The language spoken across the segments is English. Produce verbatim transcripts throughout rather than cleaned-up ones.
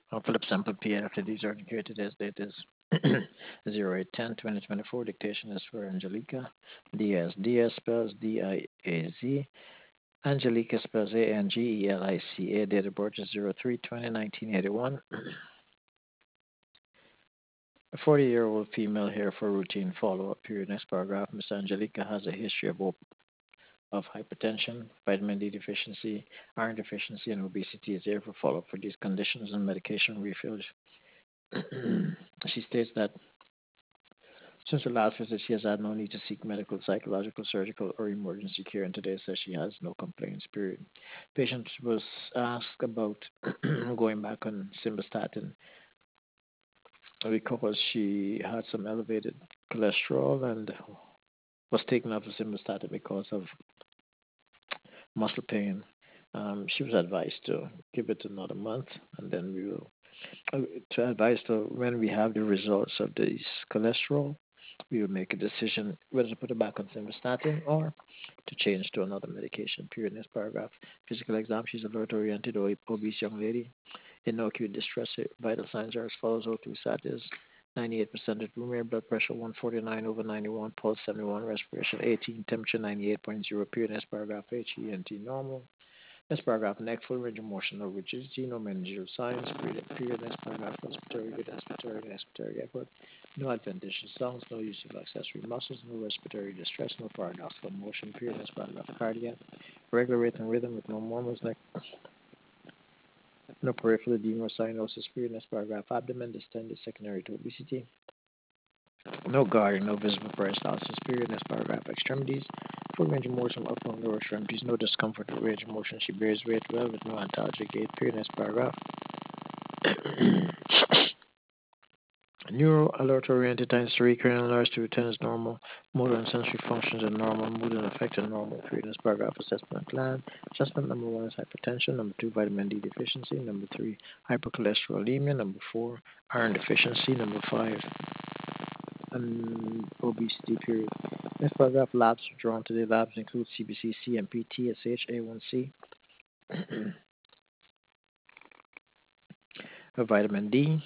Uh, Philip Sample P after these are here. Today's date is zero eight ten twenty twenty-four. Dictation is for Angelica. Diaz. Diaz spells D I A Z. Angelica spells A N G E L I C A. Date of birth is zero three twenty nineteen eighty-one. A forty year old female here for routine follow up period. Next paragraph. Miss Angelica has a history of, op- of hypertension, vitamin D deficiency, iron deficiency, and obesity. Is here for follow up for these conditions and medication refills. She states that since her last visit, she has had no need to seek medical, psychological, surgical, or emergency care, and today says she has no complaints. Period. Patient was asked about going back on simvastatin because she had some elevated cholesterol and was taken off of simvastatin because of muscle pain. Um, she was advised to give it another month, and then we will. Uh, to advise to when we have the results of this cholesterol, we will make a decision whether to put it back on simvastatin or to change to another medication. Period. Next paragraph. Physical exam. She's alert oriented or obese young lady. In no acute distress. Vital signs are as follows. O two sat is ninety-eight percent at room air. Blood pressure one forty-nine over ninety-one. Pulse seventy-one. Respiration eighteen. Temperature ninety-eight point zero. Period. Next paragraph. H E N T normal. Next paragraph, neck, full range of motion, no rigidity, no managerial signs, period, period. Next paragraph, respiratory, good respiratory, respiratory effort, no adventitious sounds, no use of accessory muscles, no respiratory distress, no paradoxical motion, period. Next paragraph, cardiac, regular rate and rhythm with no murmurs, neck, no peripheral edema or cyanosis, period. Next paragraph, abdomen distended secondary to obesity, no guarding, no visible peristalsis, period. Next paragraph, extremities, full range of motion, upper and lower extremities, no discomfort with range of motion. She bears weight well with no antalgic gait, period. Next paragraph. Neuro alert oriented times three, cranial large to ten is normal, motor and sensory functions are normal, mood and affect are normal. Period. Next paragraph, assessment gland. Assessment number one is hypertension, number two, vitamin D deficiency, number three, hypercholesterolemia, number four, iron deficiency, number five, and obesity, period. Next paragraph, labs are drawn today. Labs include C B C, C M P, T S H, A one C, vitamin D.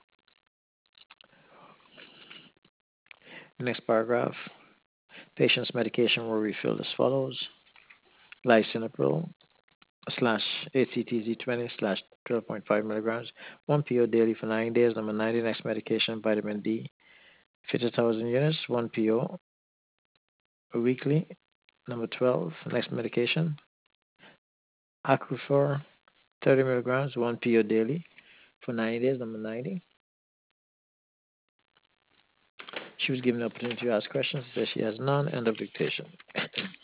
Next paragraph, patient's medication were refilled as follows. Lisinopril slash A C T Z twenty slash twelve point five milligrams, one P O daily for nine days. Number ninety, next medication, vitamin D, fifty thousand units, one P O weekly. Number twelve, next medication, Aquaphor, thirty milligrams, one P O daily for ninety days. Number ninety. She was given the opportunity to ask questions. Says she has none. End of dictation.